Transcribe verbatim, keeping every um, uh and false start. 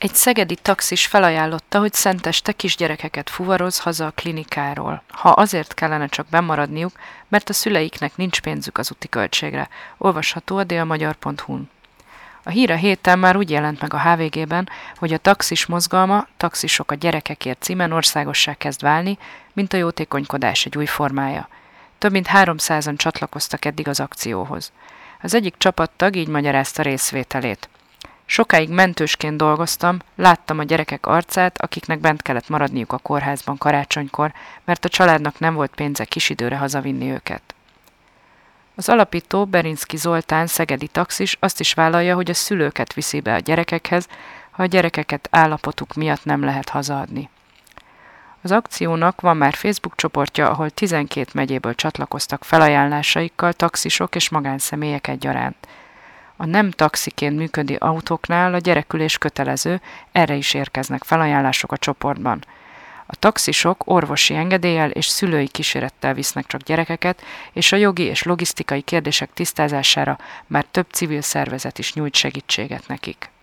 Egy szegedi taxis felajánlotta, hogy szenteste kisgyerekeket fuvaroz haza a klinikáról, ha azért kellene csak bemaradniuk, mert a szüleiknek nincs pénzük az úti költségre. Olvasható a délmagyar pont hu-n. A hír a héten már úgy jelent meg a há vé gében, hogy a taxis mozgalma, Taxisok a gyerekekért címen országossá kezd válni, mint a jótékonykodás egy új formája. Több mint háromszázan csatlakoztak eddig az akcióhoz. Az egyik csapattag így magyarázta részvételét. Sokáig mentősként dolgoztam, láttam a gyerekek arcát, akiknek bent kellett maradniuk a kórházban karácsonykor, mert a családnak nem volt pénze kis időre hazavinni őket. Az alapító, Berinszky Zoltán, szegedi taxis azt is vállalja, hogy a szülőket viszi be a gyerekekhez, ha a gyerekeket állapotuk miatt nem lehet hazaadni. Az akciónak van már Facebook csoportja, ahol tizenkét megyéből csatlakoztak felajánlásaikkal taxisok és magánszemélyek egyaránt. A nem taxiként működő autóknál a gyerekülés kötelező, erre is érkeznek felajánlások a csoportban. A taxisok orvosi engedéllyel és szülői kísérettel visznek csak gyerekeket, és a jogi és logisztikai kérdések tisztázására már több civil szervezet is nyújt segítséget nekik.